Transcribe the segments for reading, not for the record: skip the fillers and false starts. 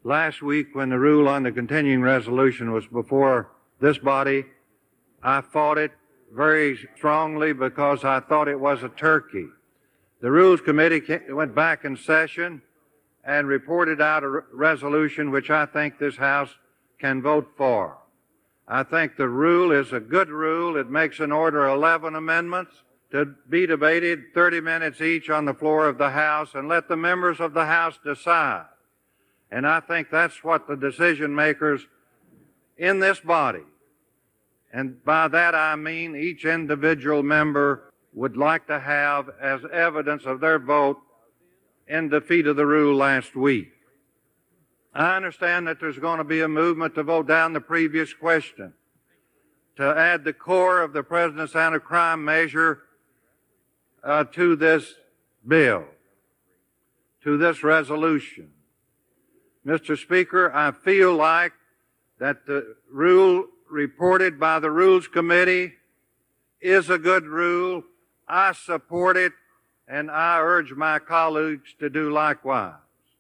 last week when the rule on the continuing resolution was before this body, I fought it very strongly because I thought it was a turkey. The Rules Committee went back in session and reported out a resolution which I think this House can vote for. I think the rule is a good rule. It makes an order 11 amendments to be debated 30 minutes each on the floor of the House and let the members of the House decide. And I think that's what the decision makers in this body, and by that I mean each individual member, would like to have as evidence of their vote in defeat of the rule last week. I understand that there's going to be a movement to vote down the previous question, to add the core of the President's anti-crime measure to this bill, to this resolution. Mr. Speaker, I feel like that the rule reported by the Rules Committee is a good rule. I support it, and I urge my colleagues to do likewise.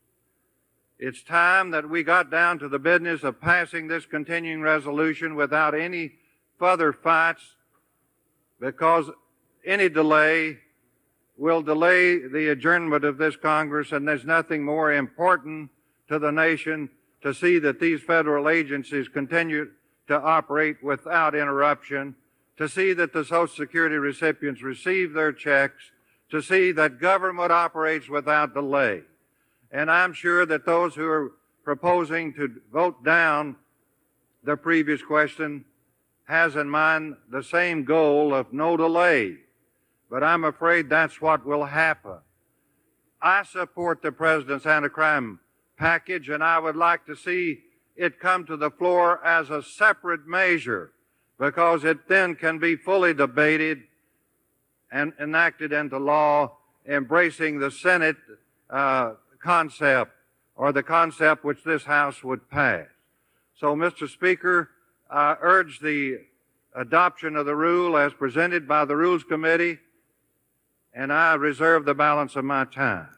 It's time that we got down to the business of passing this continuing resolution without any further fights, because any delay will delay the adjournment of this Congress, and there's nothing more important to the nation to see that these federal agencies continue to operate without interruption, to see that the Social Security recipients receive their checks, to see that government operates without delay. And I'm sure that those who are proposing to vote down the previous question has in mind the same goal of no delay. But I'm afraid that's what will happen. I support the President's anti-crime package, and I would like to see it come to the floor as a separate measure, because it then can be fully debated and enacted into law, embracing the Senate concept, or the concept which this House would pass. So, Mr. Speaker, I urge the adoption of the rule as presented by the Rules Committee, and I reserve the balance of my time.